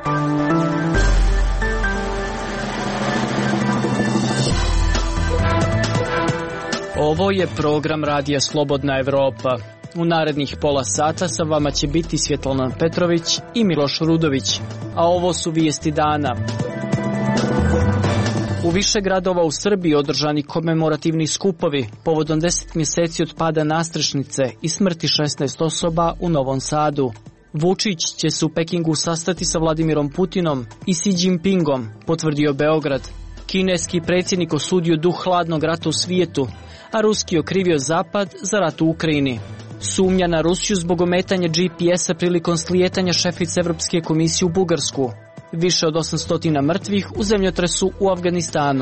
Ovo je program Radija Slobodna Evropa. U narednih pola sata sa vama će biti Svjetlana Petrović i Miloš Rudović, a ovo su vijesti dana. U više gradova u Srbiji održani komemorativni skupovi povodom 10 mjeseci od pada nastrešnice i smrti 16 osoba u Novom Sadu. Vučić će se u Pekingu sastati sa Vladimirom Putinom i Xi Jinpingom, potvrdio Beograd. Kineski predsjednik osudio duh hladnog rata u svijetu, a ruski okrivio Zapad za rat u Ukrajini. Sumnja na Rusiju zbog ometanja GPS-a prilikom slijetanja šefice Evropske komisije u Bugarsku. Više od 800 mrtvih u zemljotresu u Afganistanu.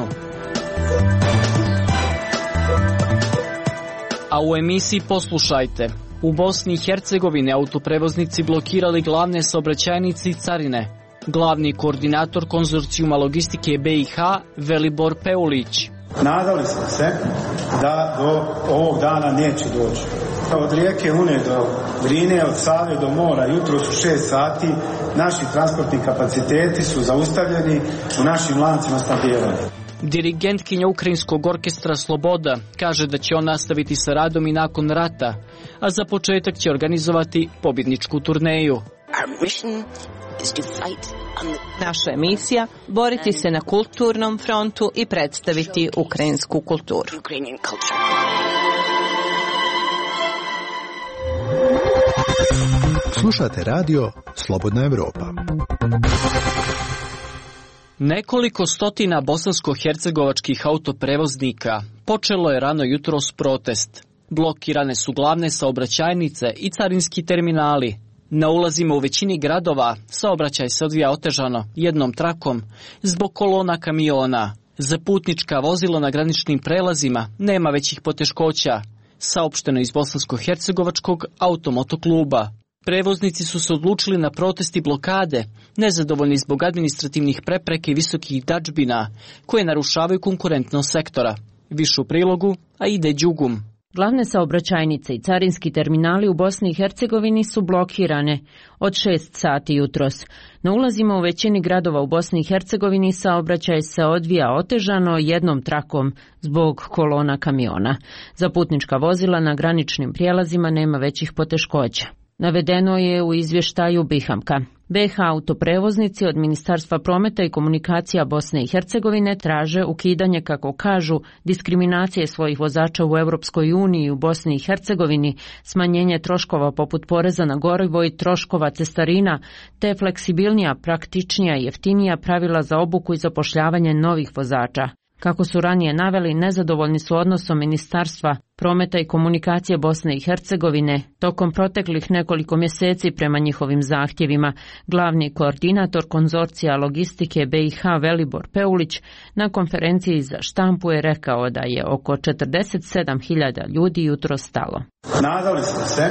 A u emisiji poslušajte. U Bosni i Hercegovini autoprevoznici blokirali glavne saobraćajnice i carine. Glavni koordinator konzorcijuma logistike BiH Velibor Peulić. Nadali smo se da do ovog dana neće doći. Od rijeke Une do Drine, od Save do mora, jutro su 6 sati, naši transportni kapaciteti su zaustavljeni u našim lancima snabdijevanja. Dirigentkinja Ukrajinskog orkestra Sloboda kaže da će on nastaviti sa radom i nakon rata, a za početak će organizovati pobjedničku turneju. Naša je misija boriti se na kulturnom frontu i predstaviti ukrajinsku kulturu. Slušate radio Slobodna Evropa. Nekoliko stotina bosansko-hercegovačkih autoprevoznika počelo je rano jutros protest. Blokirane su glavne saobraćajnice i carinski terminali. Na ulazima u većini gradova saobraćaj se odvija otežano jednom trakom zbog kolona kamiona. Za putnička vozila na graničnim prelazima nema većih poteškoća, saopšteno iz Bosansko-hercegovačkog automotokluba. Prevoznici su se odlučili na protesti blokade, nezadovoljni zbog administrativnih prepreka i visokih dadžbina koje narušavaju konkurentnost sektora. Više u prilogu, a ide Đugum. Glavne saobraćajnice i carinski terminali u Bosni i Hercegovini su blokirane od 6 sati jutros. Na ulazima u većini gradova u Bosni i Hercegovini saobraćaj se odvija otežano jednom trakom zbog kolona kamiona. Za putnička vozila na graničnim prijelazima nema većih poteškoća. Navedeno je u izvještaju BiH-a. BiH autoprevoznici od Ministarstva prometa i komunikacija Bosne i Hercegovine traže ukidanje, kako kažu, diskriminacije svojih vozača u Europskoj uniji i u Bosni i Hercegovini, smanjenje troškova poput poreza na gorivo i troškova cestarina, te fleksibilnija, praktičnija i jeftinija pravila za obuku i zapošljavanje novih vozača. Kako su ranije naveli, nezadovoljni su odnosom Ministarstva prometa i komunikacije Bosne i Hercegovine tokom proteklih nekoliko mjeseci prema njihovim zahtjevima. Glavni koordinator konzorcija logistike BiH Velibor Peulić na konferenciji za štampu je rekao da je oko 47.000 ljudi jutro stalo. Nadali smo se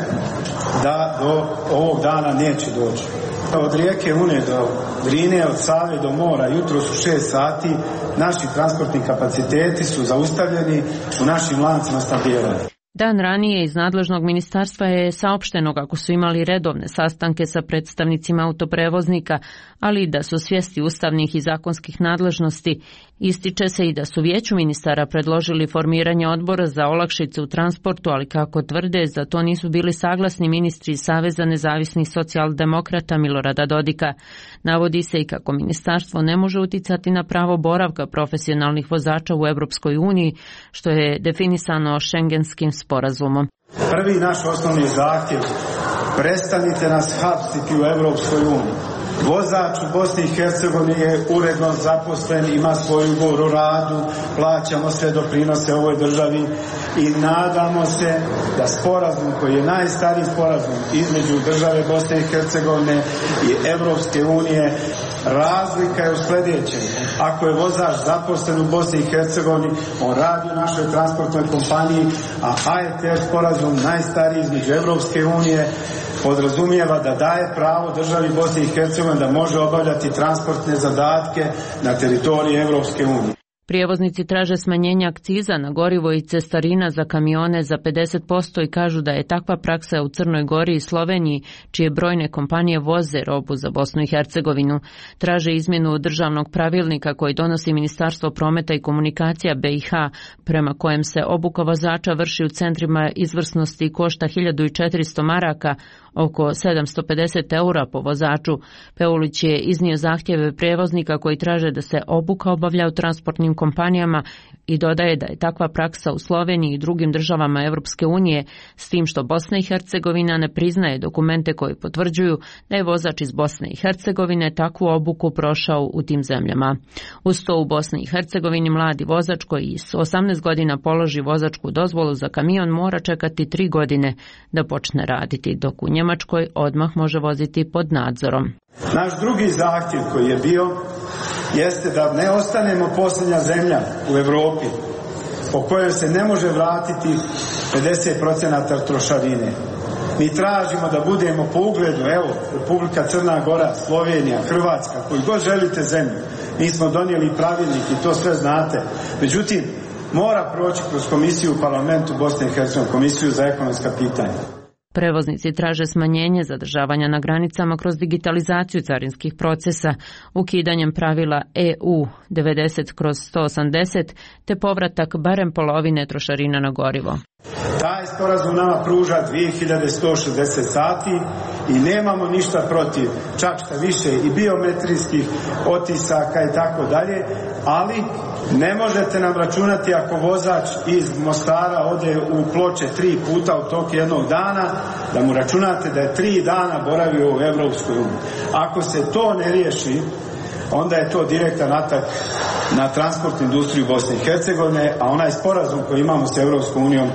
da do ovog dana neće doći. Od rijeke Une do Drine, od Save do mora, jutro su 6 sati, naši transportni kapaciteti su zaustavljeni u našim lancima snabdijevanja. Dan ranije iz nadležnog ministarstva je saopšteno kako su imali redovne sastanke sa predstavnicima autoprevoznika, ali da su svjesni ustavnih i zakonskih nadležnosti. Ističe se i da su vijeću ministara predložili formiranje odbora za olakšice u transportu, ali kako tvrde, za to nisu bili saglasni ministri iz Saveza nezavisnih socijaldemokrata Milorada Dodika. Navodi se i kako ministarstvo ne može uticati na pravo boravka profesionalnih vozača u Europskoj uniji, što je definisano Schengenskim sporazumom. Prvi naš osnovni zahtjev: prestanite nas hapsiti u Europskoj uniji. Vozač u Bosni i Hercegovini je uredno zaposlen, ima svoj ugovor o radu, plaćamo sve doprinose ovoj državi i nadamo se da sporazum koji je najstariji sporazum između države Bosne i Hercegovine i Europske unije, razlika je u sljedećem: ako je vozač zaposlen u Bosni i Hercegovini, on radi u našoj transportnoj kompaniji, a AETR sporazum najstariji između Europske unije podrazumijeva da daje pravo državi Bosne i Hercegovine da može obavljati transportne zadatke na teritoriji Europske unije. Prijevoznici traže smanjenje akciza na gorivo i cestarina za kamione za 50% i kažu da je takva praksa u Crnoj Gori i Sloveniji, čije brojne kompanije voze robu za Bosnu i Hercegovinu. Traže izmjenu državnog pravilnika koji donosi Ministarstvo prometa i komunikacija BiH, prema kojem se obuka vozača vrši u centrima izvrsnosti i košta 1400 maraka, oko 750 eura po vozaču. Peulić je iznio zahtjeve prijevoznika koji traže da se obuka obavlja u transportnim kompanijama i dodaje da je takva praksa u Sloveniji i drugim državama Europske unije, s tim što Bosna i Hercegovina ne priznaje dokumente koji potvrđuju da je vozač iz Bosne i Hercegovine takvu obuku prošao u tim zemljama. Uz to u Bosni i Hercegovini mladi vozač koji s 18 godina položi vozačku dozvolu za kamion mora čekati 3 godine da počne raditi, dok u Njemačkoj odmah može voziti pod nadzorom. Naš drugi zahtjev koji je bio jeste da ne ostanemo posljednja zemlja u Europi po kojoj se ne može vratiti 50% trošarine. Mi tražimo da budemo po ugledu, evo, Republika Crna Gora, Slovenija, Hrvatska, koji god želite zemlju. Mi smo donijeli pravilnik i to sve znate. Međutim, mora proći kroz komisiju u parlamentu Bosne i Hercegovine, komisiju za ekonomska pitanja. Prevoznici traže smanjenje zadržavanja na granicama kroz digitalizaciju carinskih procesa, ukidanjem pravila EU 90/180 te povratak barem polovine trošarina na gorivo. Taj sporazum nama pruža 2160 sati i nemamo ništa protiv, čak šta više i biometrijskih otisaka i tako dalje, ali ne možete nam računati ako vozač iz Mostara ode u Ploče 3 puta u toku jednog dana, da mu računate da je 3 dana boravio u Europskoj uniji. Ako se to ne riješi, onda je to direktan atak na transportnu industriju Bosne i Hercegovine, a onaj sporazum koji imamo s Europskom unijom,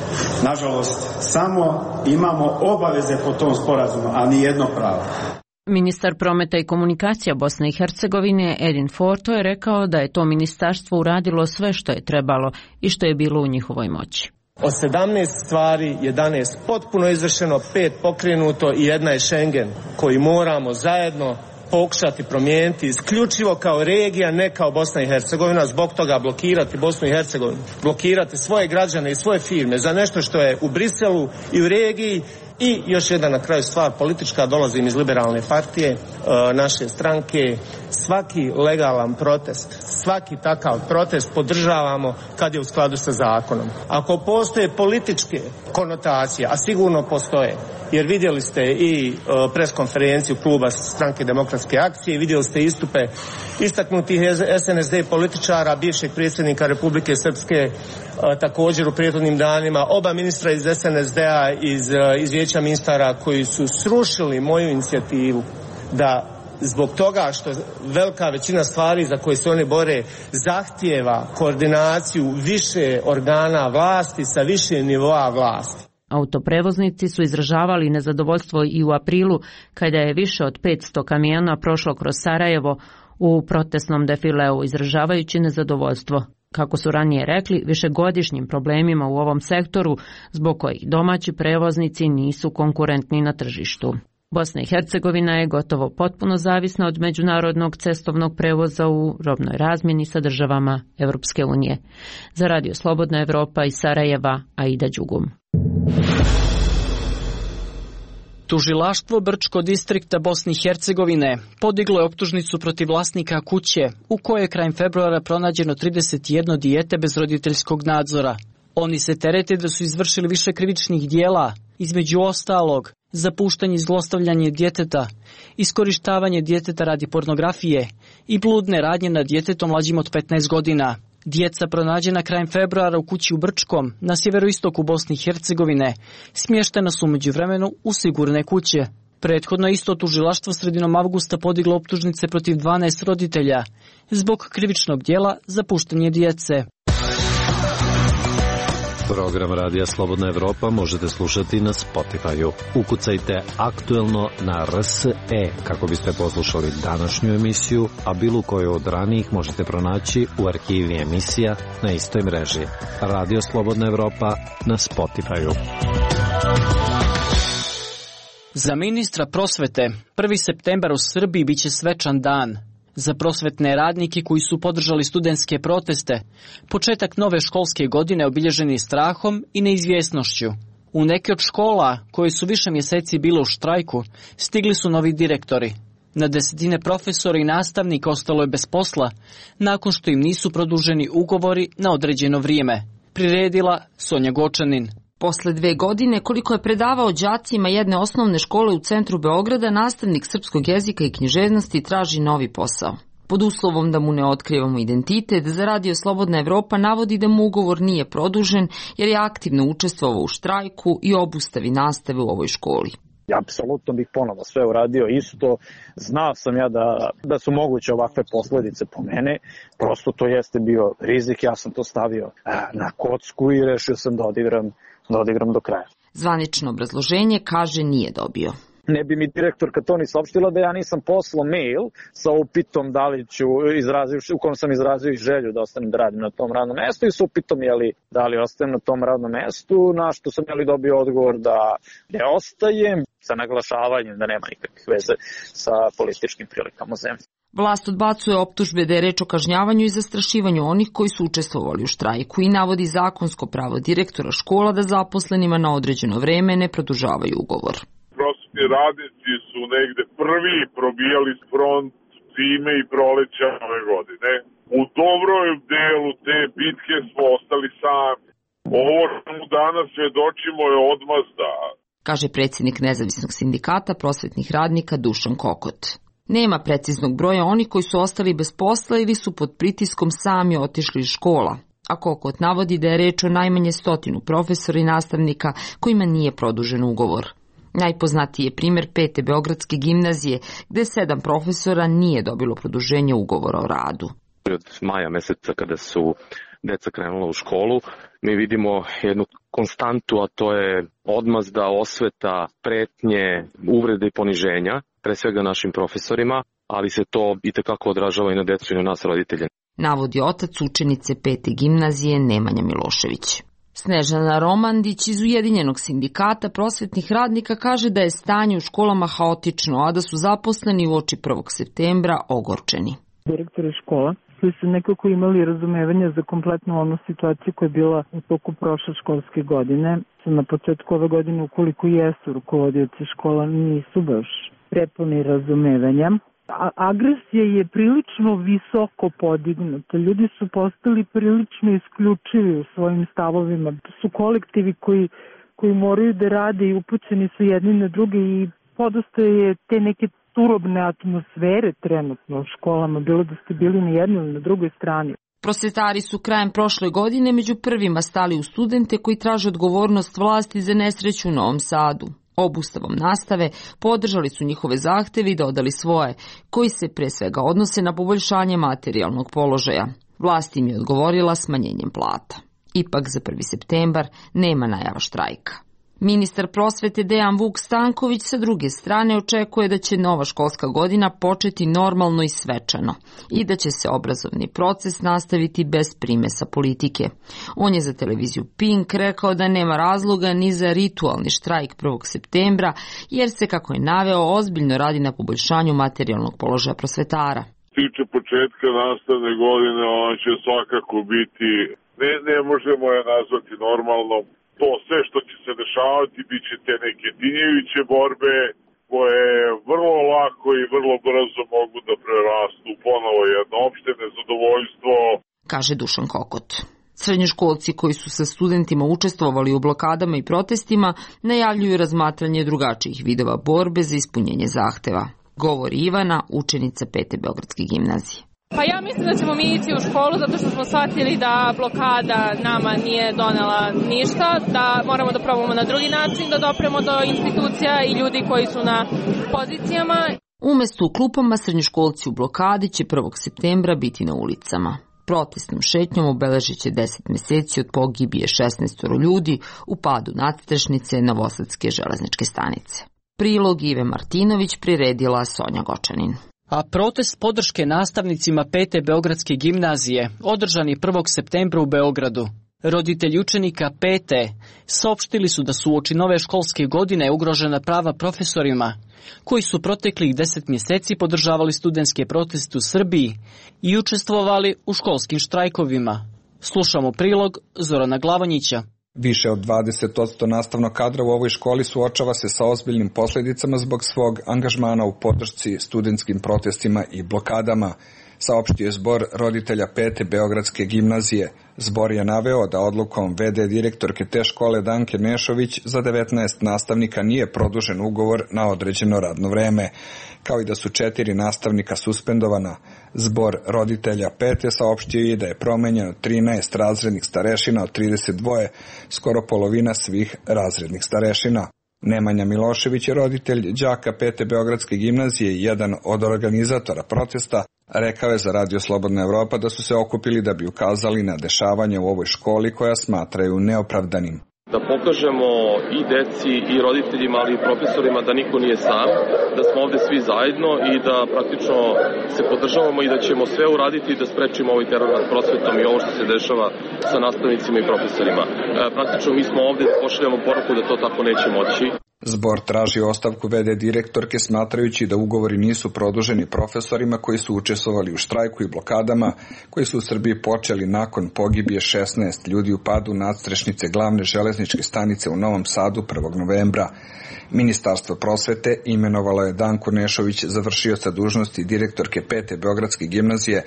nažalost, samo imamo obaveze po tom sporazumu, a ni jedno pravo. Ministar prometa i komunikacija Bosne i Hercegovine Edin Forto je rekao da je to ministarstvo uradilo sve što je trebalo i što je bilo u njihovoj moći. Od 17 stvari 11 potpuno izvršeno, 5 pokrenuto i 1 je Schengen koji moramo zajedno pokušati promijeniti isključivo kao regija, ne kao Bosna i Hercegovina, zbog toga blokirati Bosnu i Hercegovinu, blokirati svoje građane i svoje firme za nešto što je u Briselu i u regiji. I još jedna na kraju stvar politička, dolazim iz liberalne partije, naše stranke, svaki legalan protest, svaki takav protest podržavamo kad je u skladu sa zakonom. Ako postoje političke konotacije, a sigurno postoje, jer vidjeli ste i preskonferenciju kluba Stranke demokratske akcije, vidjeli ste istupe istaknutih SNSD političara, bivšeg predsjednika Republike Srpske, također u prethodnim danima, oba ministra iz SNSD-a, iz Vijeća ministara koji su srušili moju inicijativu da zbog toga što velika većina stvari za koje se oni bore zahtijeva koordinaciju više organa vlasti sa više nivoa vlasti. Autoprevoznici su izražavali nezadovoljstvo i u aprilu kada je više od 500 kamiona prošlo kroz Sarajevo u protestnom defileu, izražavajući nezadovoljstvo, kako su ranije rekli, višegodišnjim problemima u ovom sektoru zbog kojih domaći prevoznici nisu konkurentni na tržištu. Bosna i Hercegovina je gotovo potpuno zavisna od međunarodnog cestovnog prevoza u robnoj razmjeni sa državama Europske unije. Za Radio Slobodna Evropa iz Sarajeva, Aida Đugum. Tužilaštvo Brčko distrikta Bosne i Hercegovine podiglo je optužnicu protiv vlasnika kuće u kojoj je krajem februara pronađeno 31 dijete bez roditeljskog nadzora. Oni se terete da su izvršili više krivičnih dijela, između ostalog zapuštanje i zlostavljanje djeteta, iskorištavanje djeteta radi pornografije i bludne radnje nad djetetom mlađim od 15 godina. Djeca pronađena krajem februara u kući u Brčkom, na sjeveroistoku Bosne i Hercegovine, smještena su međuvremenu u sigurne kuće. Prethodno isto tužilaštvo sredinom avgusta podiglo optužnice protiv 12 roditelja zbog krivičnog djela zapuštanje djece. Program Radija Slobodna Evropa možete slušati na Spotify-u. Ukucajte aktuelno na RSE kako biste poslušali današnju emisiju, a bilo koju od ranijih možete pronaći u arhivi emisija na istoj mreži. Radio Slobodna Evropa na Spotify-u. Za ministra prosvete 1. septembar u Srbiji biće svečan dan. Za prosvetne radnike koji su podržali studentske proteste, početak nove školske godine obilježen je strahom i neizvjesnošću. U neke od škola, koje su više mjeseci bile u štrajku, stigli su novi direktori. Na desetine profesora i nastavnika ostalo je bez posla, nakon što im nisu produženi ugovori na određeno vrijeme. Priredila Sonja Gočanin. Posle 2 godine, koliko je predavao đacima jedne osnovne škole u centru Beograda, nastavnik srpskog jezika i književnosti traži novi posao. Pod uslovom da mu ne otkrivamo identitet, za Radio Slobodna Evropa navodi da mu ugovor nije produžen jer je aktivno učestvovao u štrajku i obustavi nastave u ovoj školi. Apsolutno bih ponovo sve uradio isto. Znao sam ja da su moguće ovakve posljedice po mene. Prosto to jeste bio rizik. Ja sam to stavio na kocku i rešio sam da odigram do kraja. Zvanično obrazloženje, kaže, nije dobio. Ne bi mi direktorka to ni saopštila da ja nisam poslao mail sa upitom da li ću u kom sam izrazio želju da ostanem da radim na tom radnom mestu i sa upitom da li ostajem na tom radnom mestu, na što sam dobio odgovor da ne ostajem, sa naglašavanjem da nema nikakvih veze sa političkim prilikama u zemlji. Vlast odbacuje optužbe da je reč o kažnjavanju i zastrašivanju onih koji su učestvovali u štrajku i navodi zakonsko pravo direktora škola da zaposlenima na određeno vreme ne produžavaju ugovor. Prosvetni radnici su negde prvi probijali front zime i proleća ove godine. U dobroj delu te bitke smo ostali sami. Ovo što mu danas svedočimo je odmazda, kaže predsjednik Nezavisnog sindikata prosvetnih radnika Dušan Kokot. Nema preciznog broja onih koji su ostali bez posla ili su pod pritiskom sami otišli iz škola, a Kokot navodi da je reč o najmanje 100 profesora i nastavnika kojima nije produžen ugovor. Najpoznatiji je primjer 5. Beogradske gimnazije, gde 7 profesora nije dobilo produženje ugovora o radu. Od maja meseca kada su deca krenula u školu, mi vidimo jednu konstantu, a to je odmazda, osveta, pretnje, uvrede i poniženja, pre svega našim profesorima, ali se to itekako odražava i na decu i na nas roditelje. Navodi otac učenice 5. gimnazije Nemanja Milošević. Snežana Romandić iz Ujedinjenog sindikata prosvetnih radnika kaže da je stanje u školama haotično, a da su zaposleni uoči 1. septembra ogorčeni. Direktori škola koji su nekako imali razumevanje za kompletnu onu situaciju koja je bila u toku prošle školske godine. Na početku ove godine, ukoliko jesu rukovodioci škola, nisu baš prepuni razumevanja. Agresija je prilično visoko podignuta. Ljudi su postali prilično isključivi u svojim stavovima. To su kolektivi koji moraju da rade i upućeni su jedni na druge i podosta je te neke turobne atmosfere trenutno u školama, bilo da ste bili na jednoj ili na drugoj strani. Prosvetari su krajem prošle godine među prvima stali u studente koji traže odgovornost vlasti za nesreću u Novom Sadu. Obustavom nastave podržali su njihove zahteve i dodali svoje, koji se pre svega odnose na poboljšanje materijalnog položaja. Vlast im je odgovorila smanjenjem plata. Ipak za 1. septembar nema najava štrajka. Ministar prosvete Dejan Vuk Stanković sa druge strane očekuje da će nova školska godina početi normalno i svečano i da će se obrazovni proces nastaviti bez primesa politike. On je za televiziju Pink rekao da nema razloga ni za ritualni štrajk 1. septembra, jer se, kako je naveo, ozbiljno radi na poboljšanju materijalnog položaja prosvetara. Tiče početka nastavne godine, ona će svakako biti, ne možemo je nazvati normalno. To sve što će se dešavati bit će te neke tinjeviće borbe koje vrlo lako i vrlo brzo mogu da prerastu ponovo jedno opšte nezadovoljstvo, kaže Dušan Kokot. Srednjoškolci koji su sa studentima učestvovali u blokadama i protestima najavljuju razmatranje drugačijih vidova borbe za ispunjenje zahteva. Govori Ivana, učenica 5. Beogradske gimnazije. Pa ja mislim da ćemo mi ići u školu zato što smo shvatili da blokada nama nije donela ništa, da moramo da probamo na drugi način da dopremo do institucija i ljudi koji su na pozicijama. Umesto u klupama, srednjoškolci u blokadi će 1. septembra biti na ulicama. Protestnom šetnjom obeležit će 10 meseci od pogibije 16 ljudi u padu nadstrešnice Novosadske železničke stanice. Prilog Ive Martinović priredila Sonja Gočanin. A protest podrške nastavnicima 5. Beogradske gimnazije održan je 1. septembra u Beogradu. Roditelji učenika 5. saopštili su da su uoči nove školske godine ugrožena prava profesorima koji su proteklih 10 mjeseci podržavali studentske proteste u Srbiji i učestvovali u školskim štrajkovima. Slušamo prilog Zorana Glavonjića. Više od 20% nastavnog kadra u ovoj školi suočava se sa ozbiljnim posljedicama zbog svog angažmana u podršci studentskim protestima i blokadama, saopštio je zbor roditelja 5. Beogradske gimnazije. Zbor je naveo da odlukom VD direktorke te škole Danke Nešović za 19 nastavnika nije produžen ugovor na određeno radno vreme, kao i da su 4 nastavnika suspendovana. Zbor roditelja 5. saopštio je da je promenjeno 13 razrednih starešina od 32, skoro polovina svih razrednih starešina. Nemanja Milošević je roditelj đaka 5. Beogradske gimnazije i jedan od organizatora protesta. Rekao je za Radio Slobodna Evropa da su se okupili da bi ukazali na dešavanje u ovoj školi koja smatraju neopravdanim. Da pokažemo i deci i roditeljima, ali i profesorima da niko nije sam, da smo ovde svi zajedno i da praktično se podržavamo i da ćemo sve uraditi da sprečimo ovaj teror nad prosvetom i ovo što se dešava sa nastavnicima i profesorima. Praktično mi smo ovde da pošaljamo poruku da to tako neće moći. Zbor traži ostavku VD direktorke smatrajući da ugovori nisu produženi profesorima koji su učestvovali u štrajku i blokadama koji su u Srbiji počeli nakon pogibije 16 ljudi u padu nadstrešnice glavne železničke stanice u Novom Sadu 1. novembra. Ministarstvo prosvete imenovalo je Danku Nešović za vršioca dužnosti direktorke 5. Beogradske gimnazije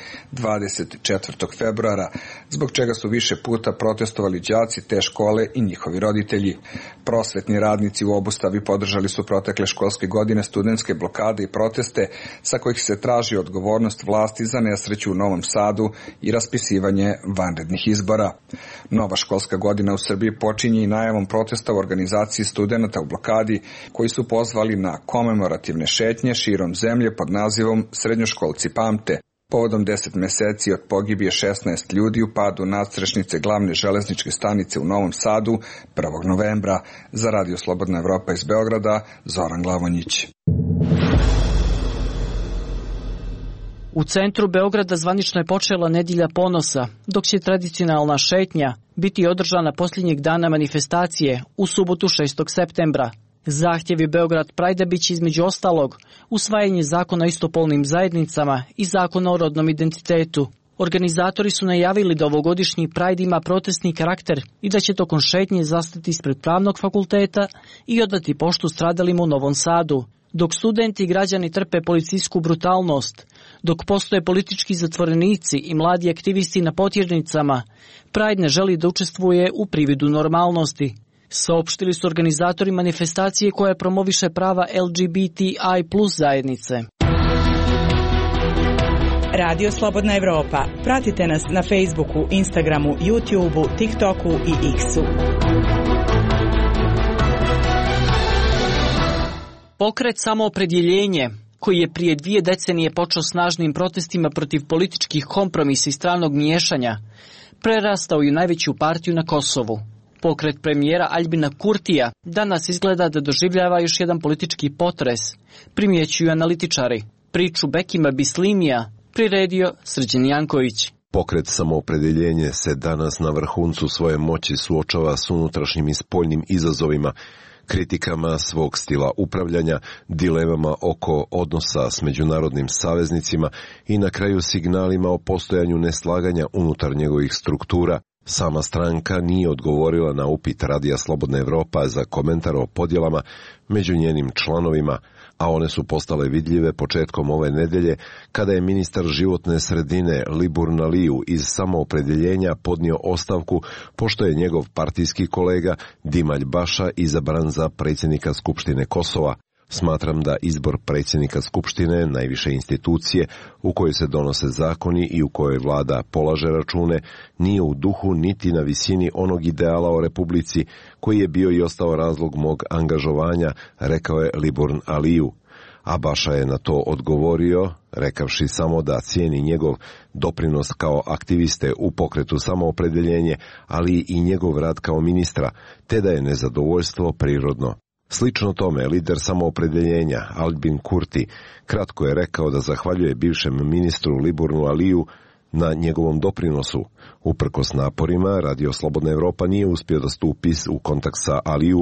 24. februara, zbog čega su više puta protestovali đaci te škole i njihovi roditelji. Prosvetni radnici u obustavi podržali su protekle školske godine studentske blokade i proteste sa kojih se traži odgovornost vlasti za nesreću u Novom Sadu i raspisivanje vanrednih izbora. Nova školska godina u Srbiji počinje i najavom protesta u organizaciji studenata u blokadi koji su pozvali na komemorativne šetnje širom zemlje pod nazivom Srednjoškolci pamte, povodom 10 meseci od pogibije 16 ljudi u padu nadstrešnice glavne železničke stanice u Novom Sadu 1. novembra. Za Radio Slobodna Evropa iz Beograda, Zoran Glavonjić. U centru Beograda zvanično je počela nedjelja ponosa, dok će tradicionalna šetnja biti održana posljednjeg dana manifestacije u subotu 6. septembra. Zahtjevi Beograd Prajda biće između ostalog usvajanje zakona o istopolnim zajednicama i zakona o rodnom identitetu. Organizatori su najavili da ovogodišnji Pride ima protestni karakter i da će tokom šetnje zastati ispred Pravnog fakulteta i odati poštu stradalima u Novom Sadu. Dok studenti i građani trpe policijsku brutalnost, dok postoje politički zatvorenici i mladi aktivisti na potjernicama, Pride ne želi da učestvuje u prividu normalnosti. Saopštili su organizatori manifestacije koja promoviše prava LGBTI plus zajednice. Radio Slobodna Evropa. Pratite nas na Facebooku, Instagramu, YouTubeu, TikToku i X-u. Pokret Samoopredjeljenje, koji je prije 2 decenije počeo snažnim protestima protiv političkih kompromisa i stranog miješanja, prerastao je u najveću partiju na Kosovu. Pokret premijera Aljbina Kurtija danas izgleda da doživljava još jedan politički potres, primjećuju analitičari. Priču Bekima Bislimija priredio Srđan Janković. Pokret Samoopredjeljenje se danas na vrhuncu svoje moći suočava s unutrašnjim i spoljnim izazovima, kritikama svog stila upravljanja, dilemama oko odnosa s međunarodnim saveznicima i na kraju signalima o postojanju neslaganja unutar njegovih struktura. Sama stranka nije odgovorila na upit Radija Slobodna Evropa za komentar o podjelama među njenim članovima, a one su postale vidljive početkom ove nedelje kada je ministar životne sredine Libor Naliju iz Samoopredjeljenja podnio ostavku pošto je njegov partijski kolega Dimalj Baša izabran za predsjednika Skupštine Kosova. Smatram da izbor predsjednika Skupštine, najviše institucije u kojoj se donose zakoni i u kojoj vlada polaže račune, nije u duhu niti na visini onog ideala o Republici koji je bio i ostao razlog mog angažovanja, rekao je Liborn Aliju. A Baša je na to odgovorio, rekavši samo da cijeni njegov doprinos kao aktiviste u pokretu Samoopredjeljenje, ali i njegov rad kao ministra, te da je nezadovoljstvo prirodno. Slično tome, lider Samoopredjeljenja, Aljbin Kurti, kratko je rekao da zahvaljuje bivšem ministru Libornu Aliju na njegovom doprinosu. Uprkos naporima, Radio Slobodna Evropa nije uspio da stupi u kontakt sa Alijuom,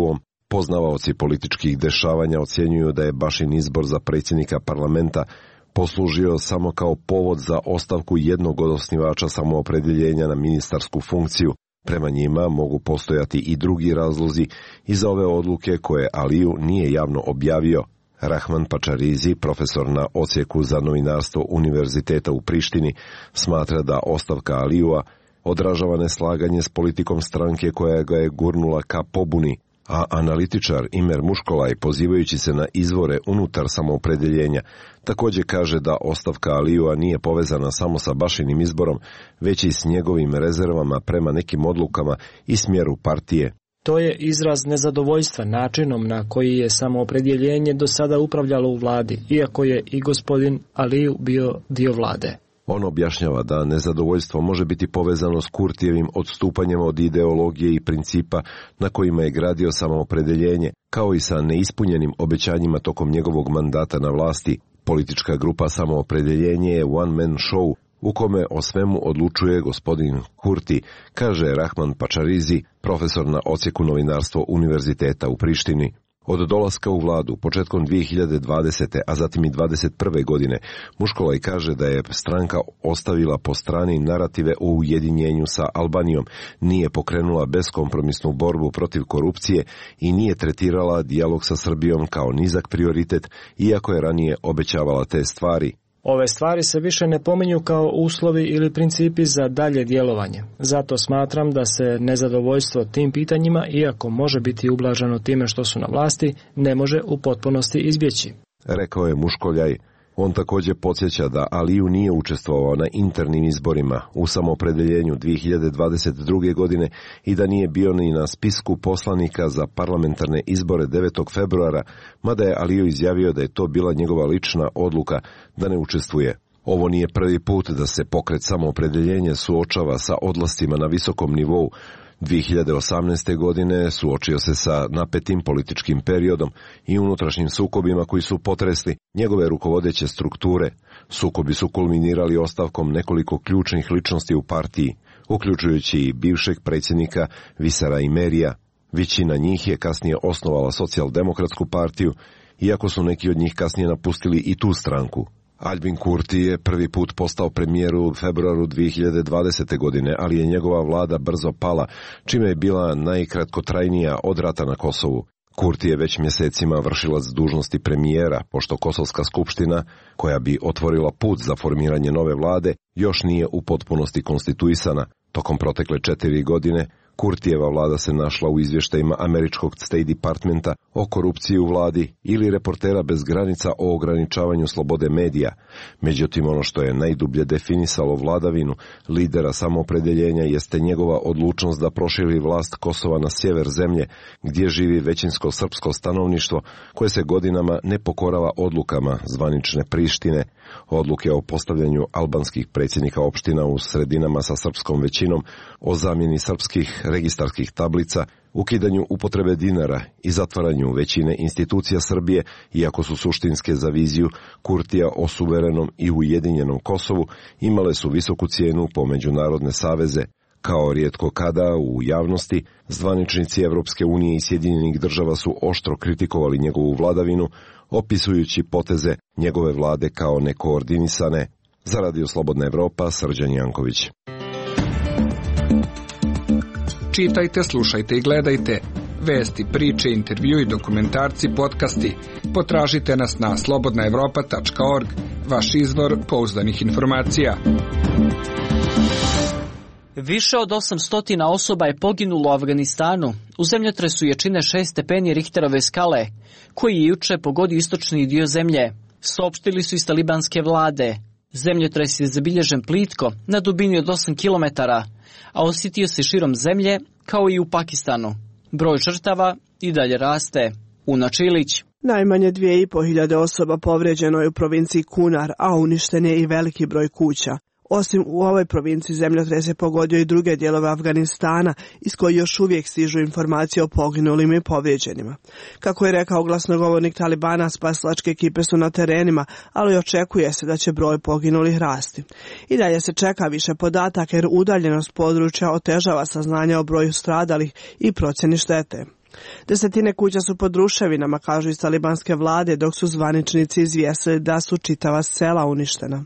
Poznavaoci političkih dešavanja ocjenjuju da je Bašin izbor za predsjednika parlamenta poslužio samo kao povod za ostavku jednog od osnivača samoopredjeljenja na ministarsku funkciju. Prema njima mogu postojati i drugi razlozi iza ove odluke koje Aliju nije javno objavio. Rahman Pačarizi, profesor na odsjeku za novinarstvo Univerziteta u Prištini, smatra da ostavka Alijua odražava neslaganje s politikom stranke koja ga je gurnula ka pobuni, a analitičar Imer Muškolaj, pozivajući se na izvore unutar samoopredjeljenja, također kaže da ostavka Alijua nije povezana samo sa Bašinim izborom, već i s njegovim rezervama prema nekim odlukama i smjeru partije. To je izraz nezadovoljstva načinom na koji je samoopredjeljenje do sada upravljalo u vladi, iako je i gospodin Aliju bio dio vlade. On objašnjava da nezadovoljstvo može biti povezano s Kurtijevim odstupanjem od ideologije i principa na kojima je gradio samoopredjeljenje, kao i sa neispunjenim obećanjima tokom njegovog mandata na vlasti. Politička grupa Samoopredjeljenje je one man show u kome o svemu odlučuje gospodin Kurti, kaže Rahman Pačarizi, profesor na odsjeku novinarstvo Univerziteta u Prištini. Od dolaska u vladu početkom 2020. a zatim i 2021. godine, Muškolaj kaže da je stranka ostavila po strani narative o ujedinjenju sa Albanijom, nije pokrenula beskompromisnu borbu protiv korupcije i nije tretirala dijalog sa Srbijom kao nizak prioritet, iako je ranije obećavala te stvari. Ove stvari se više ne pominju kao uslovi ili principi za dalje djelovanje. Zato smatram da se nezadovoljstvo tim pitanjima, iako može biti ublaženo time što su na vlasti, ne može u potpunosti izbjeći. Rekao je Muškoljaj. On također podsjeća da Aliju nije učestvovao na internim izborima u samoopredjeljenju 2022. godine i da nije bio ni na spisku poslanika za parlamentarne izbore 9. februara, mada je Aliju izjavio da je to bila njegova lična odluka da ne učestvuje. Ovo nije prvi put da se pokret samoopredjeljenja suočava sa odlascima na visokom nivou. 2018. godine suočio se sa napetim političkim periodom i unutrašnjim sukobima koji su potresli njegove rukovodeće strukture. Sukobi su kulminirali ostavkom nekoliko ključnih ličnosti u partiji, uključujući i bivšeg predsjednika Visara Imerija. Većina njih je kasnije osnovala socijaldemokratsku partiju, iako su neki od njih kasnije napustili i tu stranku. Albin Kurti je prvi put postao premijer u februaru 2020. godine, ali je njegova vlada brzo pala, čime je bila najkratkotrajnija od rata na Kosovu. Kurti je već mjesecima vršilac dužnosti premijera, pošto Kosovska skupština, koja bi otvorila put za formiranje nove vlade, još nije u potpunosti konstituisana. Tokom protekle 4 godine, Kurtijeva vlada se našla u izvještajima američkog State Departmenta o korupciji u vladi ili Reportera bez granica o ograničavanju slobode medija. Međutim, ono što je najdublje definisalo vladavinu lidera samoopredjeljenja jeste njegova odlučnost da proširi vlast Kosova na sjever zemlje, gdje živi većinsko srpsko stanovništvo koje se godinama ne pokorava odlukama zvanične Prištine. Odluke o postavljanju albanskih predsjednika opština u sredinama sa srpskom većinom, o zamjeni srpskih registarskih tablica, ukidanju upotrebe dinara i zatvaranju većine institucija Srbije, iako su suštinske za viziju Kurtija o suverenom i ujedinjenom Kosovu, imale su visoku cijenu po međunarodne saveze. Kao rijetko kada u javnosti, zvaničnici Evropske unije i Sjedinjenih država su oštro kritikovali njegovu vladavinu, opisujući poteze njegove vlade kao nekoordinisane. Za Radio Slobodna Evropa, Srđan Janković. Čitajte, slušajte i gledajte. Vesti, priče, intervju i dokumentarci, podcasti. Potražite nas na slobodnaevropa.org, vaš izvor pouzdanih informacija. Više od 800 osoba je poginulo u Afganistanu. U zemljotresu jačine 6 stepeni Richterove skale, koji je juče pogodio istočni dio zemlje. Saopštili su iz talibanske vlade. Zemljotres je zabilježen plitko, na dubini od 8 km, a osjetio se širom zemlje, kao i u Pakistanu. Broj žrtava i dalje raste. Una Čilić. Najmanje 2500 osoba povrijeđeno je u provinciji Kunar, a uništen je i veliki broj kuća. Osim u ovoj provinciji, zemljotres je pogodio i druge dijelove Afganistana, iz koji još uvijek stižu informacije o poginulim i povrijeđenima. Kako je rekao glasnogovornik Talibana, spasilačke ekipe su na terenima, ali očekuje se da će broj poginulih rasti. I dalje se čeka više podataka jer udaljenost područja otežava saznanja o broju stradalih i procjeni štete. Desetine kuća su pod ruševinama, kažu iz talibanske vlade, dok su zvaničnici izvijestili da su čitava sela uništena.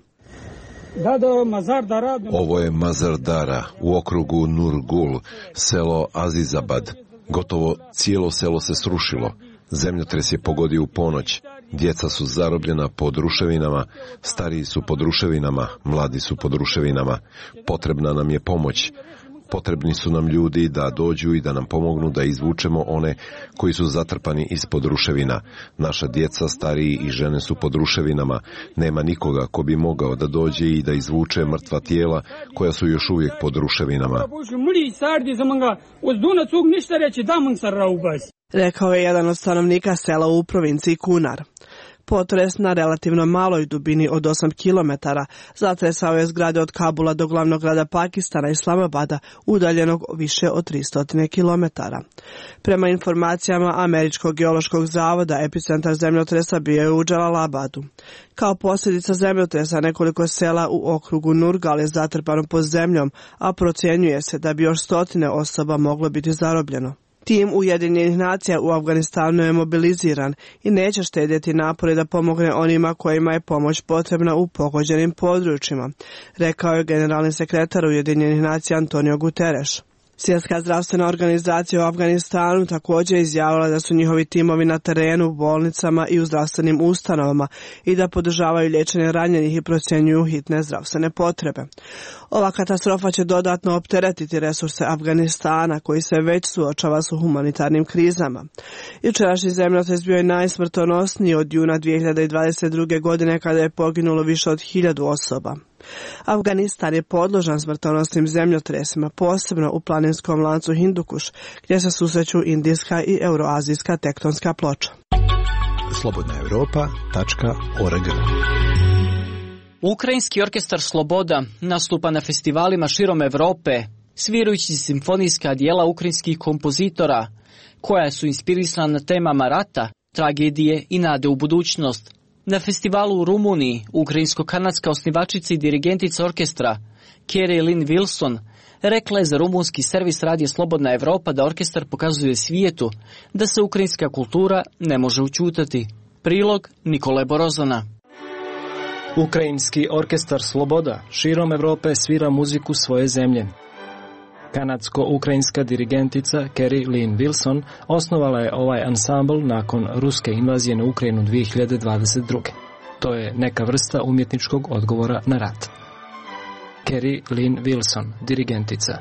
Ovo je Mazar Dara u okrugu Nurgul, selo Azizabad. Gotovo cijelo selo se srušilo. Zemljotres je pogodio u ponoć. Djeca su zarobljena pod ruševinama, stariji su pod ruševinama, mladi su pod ruševinama. Potrebna nam je pomoć. Potrebni su nam ljudi da dođu i da nam pomognu da izvučemo one koji su zatrpani ispod ruševina. Naša djeca, stariji i žene su pod ruševinama. Nema nikoga ko bi mogao da dođe i da izvuče mrtva tijela koja su još uvijek pod ruševinama. Rekao je jedan od stanovnika sela u provinciji Kunar. Potres na relativno maloj dubini od 8 km zatresao je zgrade od Kabula do glavnog grada Pakistana, Islamabada, udaljenog više od 300 km. Prema informacijama Američkog geološkog zavoda, epicentar zemljotresa bio je u Džalalabadu. Kao posljedica zemljotresa nekoliko sela u okrugu Nurgal je zatrpano pod zemljom, a procjenjuje se da bi još stotine osoba moglo biti zarobljeno. Tim Ujedinjenih nacija u Afganistanu je mobiliziran i neće štedjeti napore da pomogne onima kojima je pomoć potrebna u pogođenim područjima, rekao je generalni sekretar Ujedinjenih nacija Antonio Guterres. Svjetska zdravstvena organizacija u Afganistanu također je izjavila da su njihovi timovi na terenu, u bolnicama i u zdravstvenim ustanovama i da podržavaju liječenje ranjenih i procjenjuju hitne zdravstvene potrebe. Ova katastrofa će dodatno opteretiti resurse Afganistana, koji se već suočava s humanitarnim krizama. Jučerašnji zemljotres bio je najsmrtonosniji od juna 2022. godine, kada je poginulo više od 1000 osoba. Afganistan je podložan smrtonosnim zemljotresima, posebno u planinskom lancu Hindukuš, gdje se susreću indijska i euroazijska tektonska ploča. slobodnaevropa.org. Ukrajinski orkestar Sloboda nastupa na festivalima širom Europe, svirajući simfonijska dijela ukrajinskih kompozitora, koja su inspirisana temama rata, tragedije i nade u budućnost. Na festivalu u Rumuniji, ukrajinsko-kanadska osnivačica i dirigentica orkestra Kerry Lynn Wilson rekla je za rumunski servis radija Slobodna Evropa da orkestar pokazuje svijetu da se ukrajinska kultura ne može ućutati. Prilog Nikole Borozana. Ukrajinski orkestar Sloboda širom Europe svira muziku svoje zemlje. Kanadsko-ukrajinska dirigentica Kerry Lynn Wilson osnovala je ovaj ansambl nakon ruske invazije na Ukrajinu 2022. To je neka vrsta umjetničkog odgovora na rat. Kerry Lynn Wilson, dirigentica.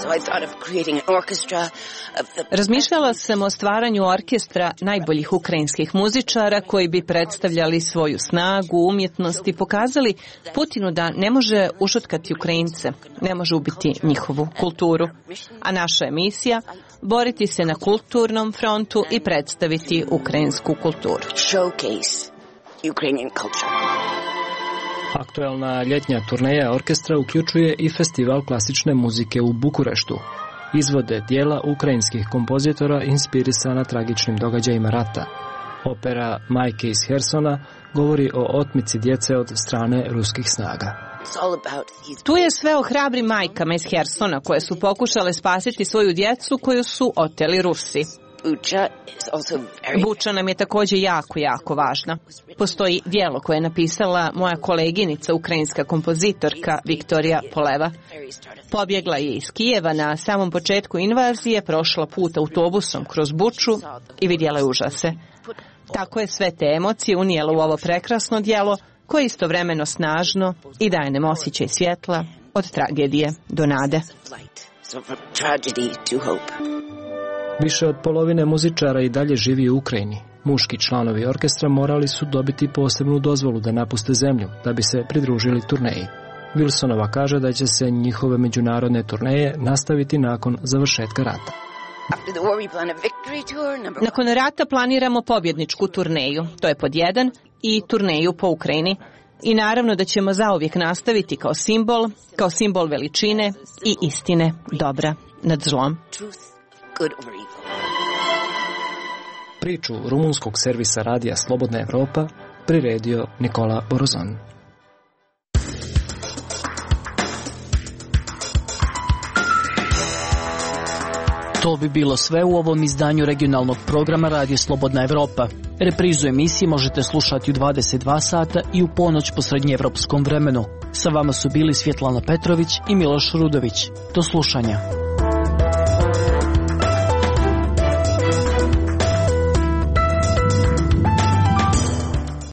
Razmišljala sam o stvaranju orkestra najboljih ukrajinskih muzičara koji bi predstavljali svoju snagu, umjetnost i pokazali Putinu da ne može ušutkati Ukrajince, ne može ubiti njihovu kulturu. A naša je misija boriti se na kulturnom frontu i predstaviti ukrajinsku kulturu. Aktuelna ljetnja turneja orkestra uključuje i festival klasične muzike u Bukureštu. Izvode dijela ukrajinskih kompozitora inspirisana tragičnim događajima rata. Opera Majke iz Hersona govori o otmici djece od strane ruskih snaga. Tu je sve o hrabrim majkama iz Hersona koje su pokušale spasiti svoju djecu koju su oteli Rusi. Buča nam je također jako važna. Postoji djelo koje je napisala moja koleginica, ukrajinska kompozitorka Viktorija Poleva. Pobjegla je iz Kijeva na samom početku invazije, prošla put autobusom kroz Buču i vidjela je užase. Tako je sve te emocije unijela u ovo prekrasno djelo koje je istovremeno snažno i daje nam osjećaj svjetla od tragedije do nade. Više od polovine muzičara i dalje živi u Ukrajini. Muški članovi orkestra morali su dobiti posebnu dozvolu da napuste zemlju, da bi se pridružili turneji. Wilsonova kaže da će se njihove međunarodne turneje nastaviti nakon završetka rata. Nakon rata planiramo pobjedničku turneju, to je pod 1, i turneju po Ukrajini. I naravno da ćemo zauvijek nastaviti kao simbol veličine i istine, dobra nad zlom. Priču rumunskog servisa radija Slobodna Evropa priredio Nikola Borozan. To bi bilo sve u ovom izdanju regionalnog programa Radio Slobodna Evropa. Reprizu emisije možete slušati u 22 sata i u ponoć po srednjeevropskom vremenu. Sa vama su bili Svjetlana Petrović i Miloš Rudović. Do slušanja.